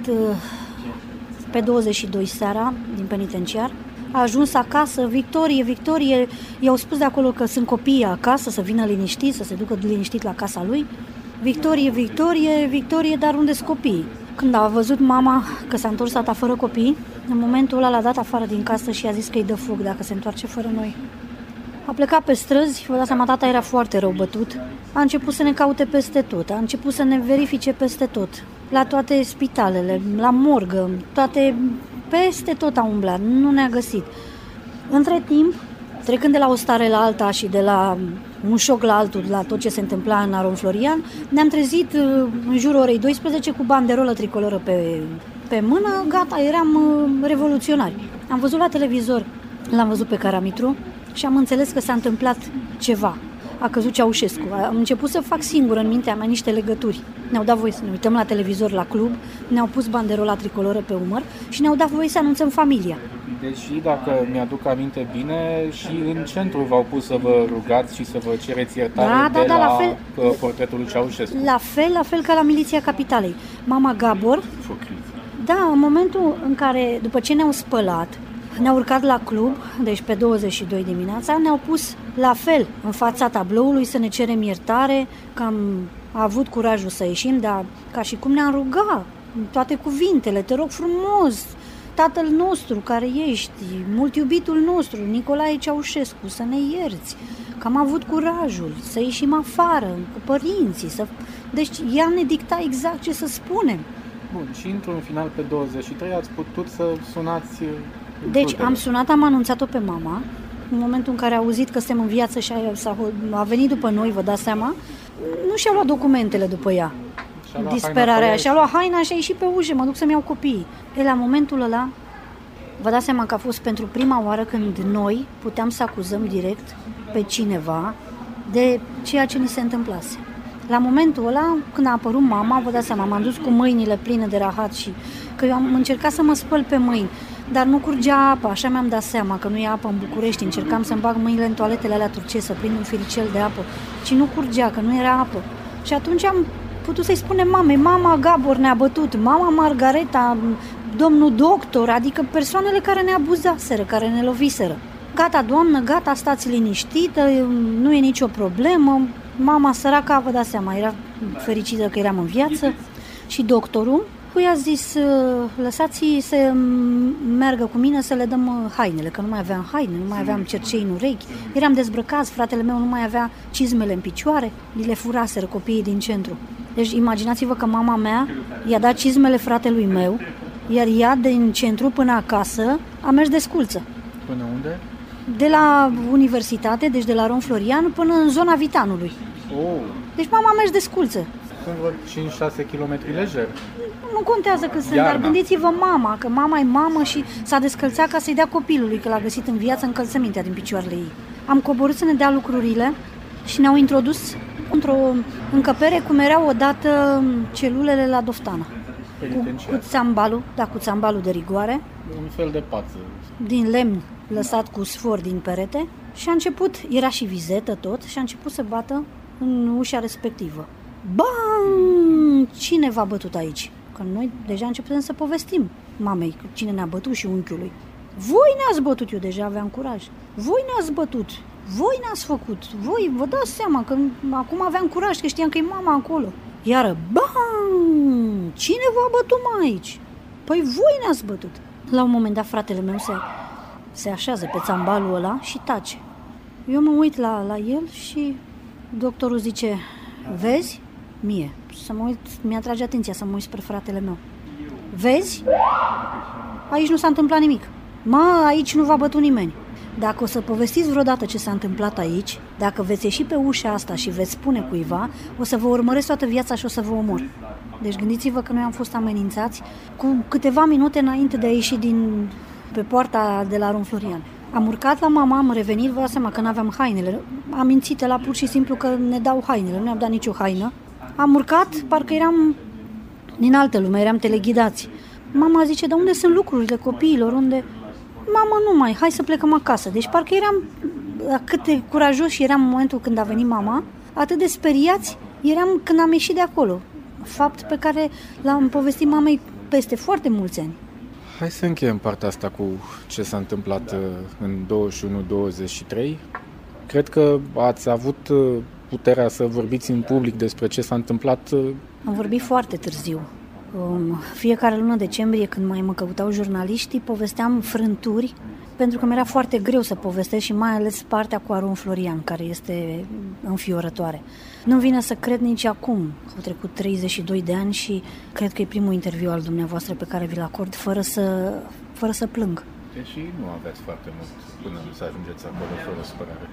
Speaker 1: pe douăzeci și doi seara din penitenciar. A ajuns acasă, victorie, victorie. I-au spus de acolo că sunt copiii acasă, să vină liniștit, să se ducă liniștit la casa lui. Victorie, victorie, victorie, dar unde sunt copiii? Când a văzut mama că s-a întors tata fără copii, în momentul ăla l-a dat afară din casă și a zis că îi dă foc dacă se întoarce fără noi. A plecat pe străzi, vă dați seama, tata era foarte rău bătut. A început să ne caute peste tot, a început să ne verifice peste tot. La toate spitalele, la morgă, toate, peste tot a umblat, nu ne-a găsit. Între timp, trecând de la o stare la alta și de la un șoc la altul, la tot ce se întâmpla în Aron Florian, ne-am trezit în jurul orei douăsprezece cu banderolă tricoloră pe, pe mână, gata, eram revoluționari. Am văzut la televizor, l-am văzut pe Caramitru și am înțeles că s-a întâmplat ceva. A căzut Ceaușescu. Am început să fac singur în mintea mea niște legături. Ne-au dat voie să ne uităm la televizor la club, ne-au pus banderola tricoloră pe umăr și ne-au dat voie să anunțăm familia.
Speaker 2: Deci, dacă mi-aduc aminte bine, și în centru v-au pus să vă rugați și să vă cereți iertare
Speaker 1: da,
Speaker 2: de
Speaker 1: da, da,
Speaker 2: la,
Speaker 1: la fel,
Speaker 2: portretul lui Ceaușescu.
Speaker 1: La fel, la fel ca la Miliția Capitalei. Mama Gabor,
Speaker 2: Focrit.
Speaker 1: da, în momentul în care, după ce ne-au spălat, ne-au urcat la club, deci pe douăzeci și doi dimineața, ne-au pus la fel în fața tabloului să ne cerem iertare, că am avut curajul să ieșim, dar ca și cum ne-am rugat, toate cuvintele, te rog frumos, Tatăl nostru care ești, mult iubitul nostru, Nicolae Ceaușescu, să ne ierți, că am avut curajul să ieșim afară cu părinții, să Deci ea ne dicta exact ce să spunem.
Speaker 2: Bun, și într-un final pe douăzeci și trei ați putut să sunați...
Speaker 1: Deci rudele. Am sunat, am anunțat-o pe mama. În momentul în care a auzit că suntem în viață și a, a venit după noi, vă dați seama, nu și-a luat documentele după ea. Disperarea. Și-a luat haina și a ieșit pe ușă, mă duc să-mi iau copiii. E, la momentul ăla, vă dați seama că a fost pentru prima oară când noi puteam să acuzăm direct pe cineva de ceea ce ni se întâmplase. La momentul ăla, când a apărut mama, vă dați seama, m-am dus cu mâinile pline de rahat și că eu am încercat să mă spăl pe mâini, dar nu curgea apă, așa mi-am dat seama că nu e apă în București, încercam să-mi bag mâinile în toaletele alea turcești, să prind un firicel de apă, și nu curgea, că nu era apă. Și atunci am putut să-i spunem mamei, mama Gabor ne-a bătut, mama Margareta, domnul doctor, adică persoanele care ne abuzaseră, care ne loviseră. Gata, doamnă, gata, stați liniștită, nu e nicio problemă. Mama săraca, vă dați seama, era fericită că eram în viață. Și doctorul i a zis, lăsați-i să meargă cu mine să le dăm hainele, că nu mai aveam haine, nu mai aveam cercei în urechi, eram dezbrăcați, fratele meu nu mai avea cizmele în picioare, li le furaseră copiii din centru. Deci imaginați-vă că mama mea i-a dat cizmele fratelui meu, iar ea din centru până acasă a mers desculță.
Speaker 2: Până unde?
Speaker 1: De la universitate, deci de la Rom Florian, până în zona Vitanului.
Speaker 2: Oh.
Speaker 1: Deci mama a mers desculță.
Speaker 2: Sunt vreo cinci șase kilometri lejer.
Speaker 1: Nu contează că sunt, dar gândiți-vă mama, că mama e mamă și s-a descălțat ca să-i dea copilului, că l-a găsit în viață încălțămintea din picioarele ei. Am coborât să ne dea lucrurile și ne-au introdus într-o încăpere cum erau odată celulele la Doftana. Cu, cu țambalul, da, cu țambalul de rigoare.
Speaker 2: Un fel de pață. Din
Speaker 1: lemn, lăsat cu sfor din perete, și a început, era și vizetă tot, și a început să bată în ușa respectivă. Bam! Cine v-a bătut aici? Că noi deja începem să povestim mamei cine ne-a bătut și unchiului. Voi ne-ați bătut, eu deja aveam curaj. Voi ne-ați bătut, voi ne-ați făcut, voi vă dați seama că acum aveam curaj, că știam că e mama acolo. Iară, bam! Cine v-a bătut mai aici? Păi voi ne-ați bătut. La un moment dat fratele meu se, se așează pe țambalul ăla și tace. Eu mă uit la, la el și doctorul zice, vezi? Mie. Să mă uit, mi-atrage atenția să mă uit spre fratele meu. Vezi? Aici nu s-a întâmplat nimic. Mă, aici nu v-a bătut nimeni. Dacă o să povestiți vreodată ce s-a întâmplat aici, dacă veți ieși pe ușa asta și veți spune cuiva, o să vă urmăresc toată viața și o să vă omor. Deci gândiți-vă că noi am fost amenințați cu câteva minute înainte de a ieși din, pe poarta de la Rom Florian. Am urcat la mama, am revenit, vă dați seama că n-aveam hainele. Am mințit la pur și simplu că ne dau hainele, nu ne-am dat nicio haină. Am urcat, parcă eram din altă lume, eram teleghidați. Mama zice, dar unde sunt lucrurile copiilor, unde... Mamă, nu mai, hai să plecăm acasă. Deci parcă eram, cât de curajoși eram în momentul când a venit mama, atât de speriați eram când am ieșit de acolo. Fapt pe care l-am povestit mamei peste foarte mulți ani.
Speaker 2: Hai să încheiem partea asta cu ce s-a întâmplat în douăzeci și unu douăzeci și trei. Cred că ați avut puterea să vorbiți în public despre ce s-a întâmplat.
Speaker 1: Am vorbit foarte târziu. Fiecare lună decembrie, când mai mă căutau jurnaliștii, povesteam frânturi, pentru că mi-era foarte greu să povestesc și mai ales partea cu Aron Florian, care este înfiorătoare. Nu vine să cred nici acum. Au trecut treizeci și doi de ani și cred că e primul interviu al dumneavoastră pe care vi-l acord fără să, fără să plâng.
Speaker 2: Deși nu aveți foarte mult până să ajungeți acolo fără supărare.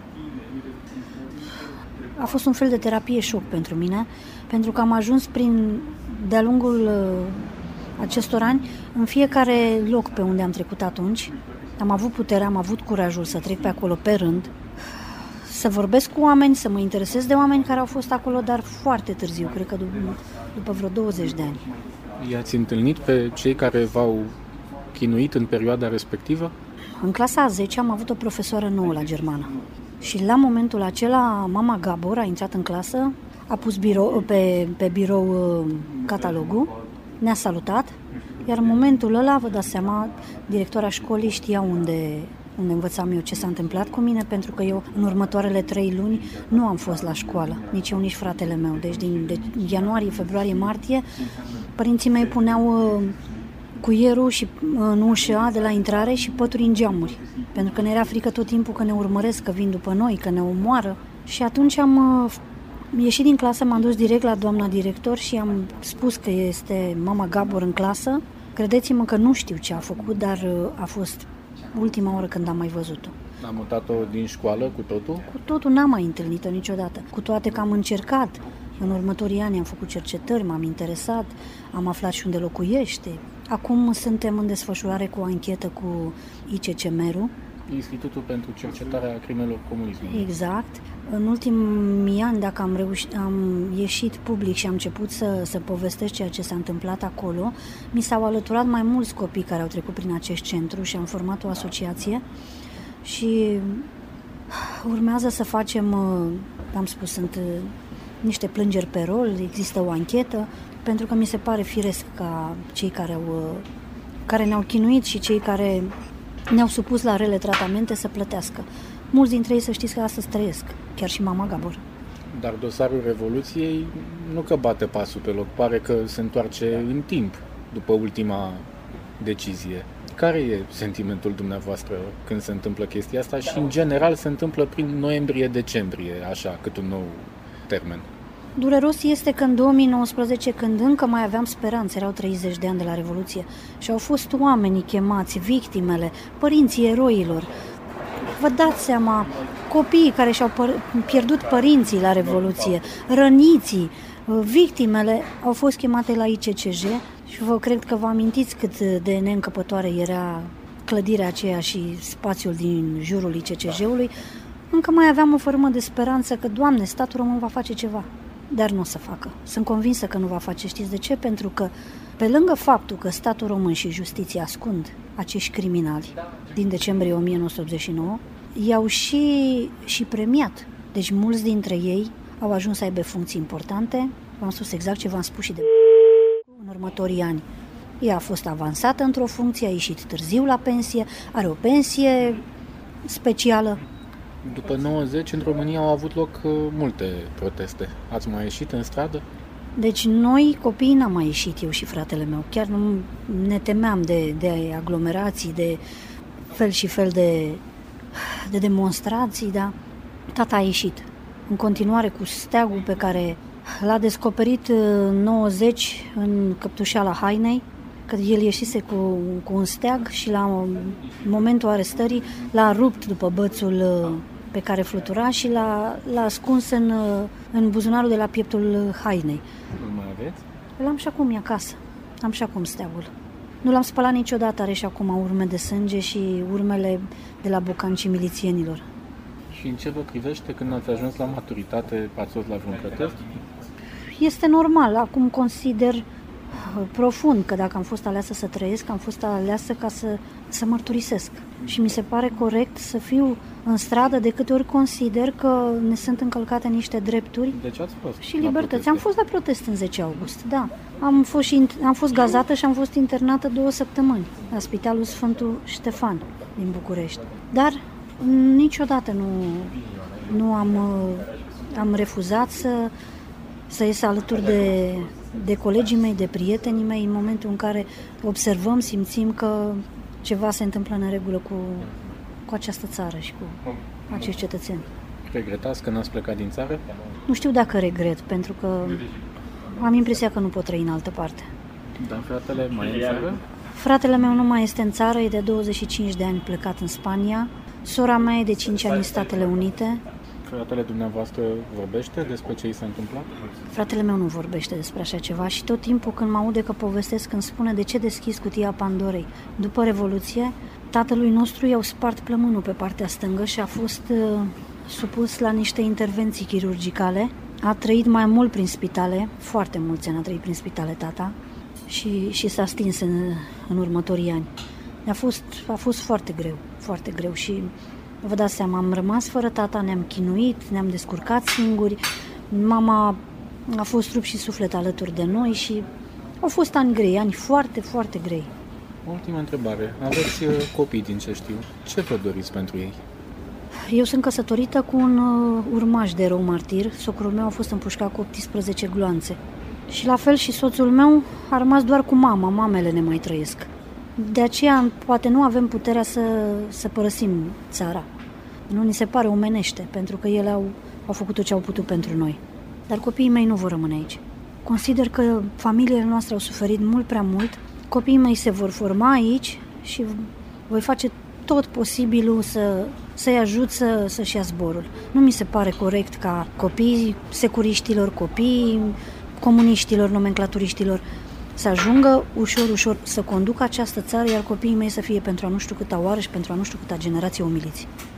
Speaker 1: A fost un fel de terapie șoc pentru mine, pentru că am ajuns prin, de-a lungul acestor ani, în fiecare loc pe unde am trecut atunci, am avut puterea, am avut curajul să trec pe acolo pe rând, să vorbesc cu oameni, să mă interesez de oameni care au fost acolo, dar foarte târziu, cred că după, după vreo douăzeci de ani.
Speaker 2: I-ați întâlnit pe cei care v-au chinuit în perioada respectivă?
Speaker 1: În clasa a zecea am avut o profesoară nouă la germană. Și la momentul acela, mama Gabor a intrat în clasă, a pus birou, pe, pe birou catalogul, ne-a salutat, iar în momentul ăla, vă dați seama, directora școlii știa unde, unde învățam eu ce s-a întâmplat cu mine, pentru că eu în următoarele trei luni nu am fost la școală, nici eu, nici fratele meu. Deci din de ianuarie, februarie, martie, părinții mei puneau cuierul și în ușa de la intrare și pături în geamuri, pentru că ne era frică tot timpul că ne urmăresc, că vin după noi, că ne omoară. Și atunci am, ieșit din clasă, m-am dus direct la doamna director și am spus că este mama Gabor în clasă. Credeți-mă că nu știu ce a făcut, dar a fost ultima oară când am mai văzut-o.
Speaker 2: Am mutat-o din școală cu totul?
Speaker 1: Cu totul n-am mai întâlnit-o niciodată. Cu toate că am încercat. În următorii ani am făcut cercetări, m-am interesat, am aflat și unde locuiește. Acum suntem în desfășurare cu o anchetă cu I C C Meru.
Speaker 2: Institutul pentru Cercetarea Crimelor Comunismului.
Speaker 1: Exact. În ultimii ani, dacă am, reușit, am ieșit public și am început să, să povestesc ceea ce s-a întâmplat acolo, mi s-au alăturat mai mulți copii care au trecut prin acest centru și am format o asociație și urmează să facem, am spus, sunt niște plângeri pe rol, există o anchetă, pentru că mi se pare firesc ca cei care, au, care ne-au chinuit și cei care ne-au supus la rele tratamente să plătească. Mulți dintre ei, să știți că astăzi trăiesc, chiar și mama Gabor.
Speaker 2: Dar dosarul Revoluției nu că bate pasul pe loc, pare că se întoarce în timp după ultima decizie. Care e sentimentul dumneavoastră când se întâmplă chestia asta și în general se întâmplă prin noiembrie-decembrie, așa, cât un nou termen?
Speaker 1: Dureros este că în două mii nouăsprezece, când încă mai aveam speranțe, erau treizeci de ani de la Revoluție și au fost oamenii chemați, victimele, părinții eroilor. Vă dați seama, copiii care și-au păr- pierdut părinții la Revoluție, răniții, victimele au fost chemate la I C C J și vă cred că vă amintiți cât de neîncăpătoare era clădirea aceea și spațiul din jurul I C C J-ului. Încă mai aveam o formă de speranță că, Doamne, statul român va face ceva. Dar nu o să facă. Sunt convinsă că nu va face. Știți de ce? Pentru că, pe lângă faptul că statul român și justiția ascund acești criminali din decembrie o mie nouă sute optzeci și nouă, i-au și, și premiat. Deci mulți dintre ei au ajuns să aibă funcții importante. V-am spus exact ce v-am spus și de în următorii ani. Ea a fost avansată într-o funcție, a ieșit târziu la pensie, are o pensie specială.
Speaker 2: După nouăzeci, în România au avut loc uh, multe proteste. Ați mai ieșit în stradă?
Speaker 1: Deci noi, copiii, n-am mai ieșit, eu și fratele meu. Chiar nu ne temeam de, de aglomerații, de fel și fel de, de demonstrații, da? Tata a ieșit. În continuare cu steagul pe care l-a descoperit în nouăzeci în Căptușeala Hainei, că el ieșise cu, cu un steag și la momentul arestării l-a rupt după bățul pe care flutura și l-a, l-a ascuns în, în buzunarul de la pieptul hainei.
Speaker 2: Nu mai aveți?
Speaker 1: L-am și acum, e acasă. Am și acum steagul. Nu l-am spălat niciodată, are și acum urme de sânge și urmele de la bocancii milițienilor.
Speaker 2: Și în ce vă privește când ați ajuns la maturitate, ați fost la vreun protest?
Speaker 1: Este normal, acum consider profund că dacă am fost aleasă să trăiesc, am fost aleasă ca să, să mărturisesc. Și mi se pare corect să fiu în stradă de câte ori consider că ne sunt încălcate niște drepturi.
Speaker 2: Deci ați fost
Speaker 1: și libertăți. Am fost la protest în zece august, da. Am fost, și, am fost gazată și am fost internată două săptămâni la Spitalul Sfântul Ștefan din București. Dar niciodată nu, nu am, am refuzat să, să ies alături de, de colegii mei, de prietenii mei, în momentul în care observăm, simțim că ceva se întâmplă în regulă cu, cu această țară și cu acești cetățeni.
Speaker 2: Regretați că n-ați plecat din țară?
Speaker 1: Nu știu dacă regret, pentru că am impresia că nu pot trăi în altă parte.
Speaker 2: Dar fratele mai e în țară?
Speaker 1: Fratele meu nu mai este în țară, e de douăzeci și cinci de ani plecat în Spania. Sora mea e de cinci ani în Statele Unite.
Speaker 2: Fratele dumneavoastră vorbește despre ce i s-a întâmplat?
Speaker 1: Fratele meu nu vorbește despre așa ceva și tot timpul când mă aude că povestesc îmi spune de ce deschis cutia Pandorei. După Revoluție, tatălui nostru i-au spart plămânul pe partea stângă și a fost uh, supus la niște intervenții chirurgicale. A trăit mai mult prin spitale, foarte mulți ani a trăit prin spitale tata și, și s-a stins în, în următorii ani. A fost, a fost foarte greu, foarte greu și vă dați seama, am rămas fără tata, ne-am chinuit, ne-am descurcat singuri, mama a fost trup și suflet alături de noi și au fost ani grei, ani foarte, foarte grei.
Speaker 2: Ultima întrebare. Aveți copii, din ce știu. Ce vă doriți pentru ei?
Speaker 1: Eu sunt căsătorită cu un urmaș de erou martir. Socrul meu a fost împușcat cu optsprezece gloanțe. Și la fel și soțul meu a rămas doar cu mama, mamele ne mai trăiesc. De aceea poate nu avem puterea să, să părăsim țara. Nu ni se pare omenește, pentru că ele au, au făcut tot ce au putut pentru noi. dar copiii mei nu vor rămâne aici. Consider că familiile noastre au suferit mult prea mult, copiii mei se vor forma aici și voi face tot posibilul să, să-i ajut să, să-și ia zborul. Nu mi se pare corect ca copiii securiștilor, copiii comuniștilor, nomenclaturiștilor să ajungă ușor, ușor să conducă această țară, iar copiii mei să fie pentru a nu știu câta oară și pentru a nu știu câta generație umiliți.